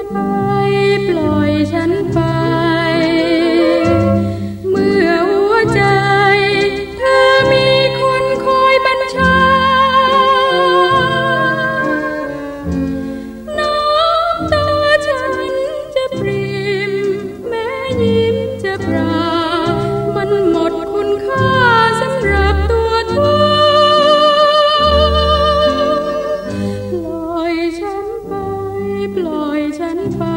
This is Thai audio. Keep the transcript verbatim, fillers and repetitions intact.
ไปปล่อยฉันไปเมื่อหัวใจเธอมีคนคอยบัญชาน้ำตาฉันจะปริมแม้ยิ้มจะปรามันหมดคุณค่าสำหรับตัวเธอปล่อยฉันไปปล่อยฉันไป